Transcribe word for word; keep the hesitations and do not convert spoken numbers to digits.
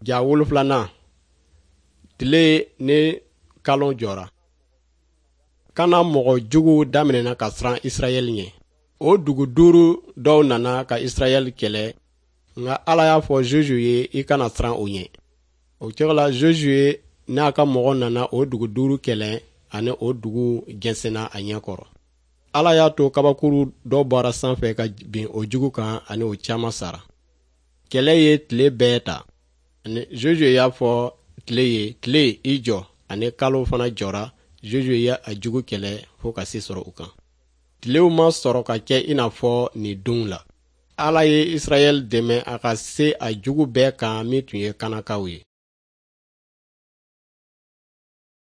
Ja wolofilana tile ni kalo jɔra. Kana mɔgɔ jugu daminɛna ka siran Israɛl ɲɛ. O dugu duuru dɔw nana ka Israɛl kɛlɛ, nka Ala y'a fɔ Josué ye i kana siran o ɲɛ. O cogo la Josué n'a ka mɔgɔ nana o dugu duuru kɛlɛ ani o dugu jɛnsɛnna a ɲɛ kɔrɔ. Ala y'a to kabakuru dɔ bɔra sanfɛ ka bin o jugu kan ani o caman sara. Kɛlɛ ye tile bɛɛ ta. Ani Josué y'a fɔ tile ye, tile i jɔ, ani kalo fana jɔra. Josué y'a a jugu kɛlɛ fo ka se sɔrɔ u kan. Tilew ma sɔrɔ ka kɛ i n'a fɔ nin don la. Ala ye Israɛl dɛmɛ a ka se a jugu bɛɛ kan min tun ye Kanakaw ye.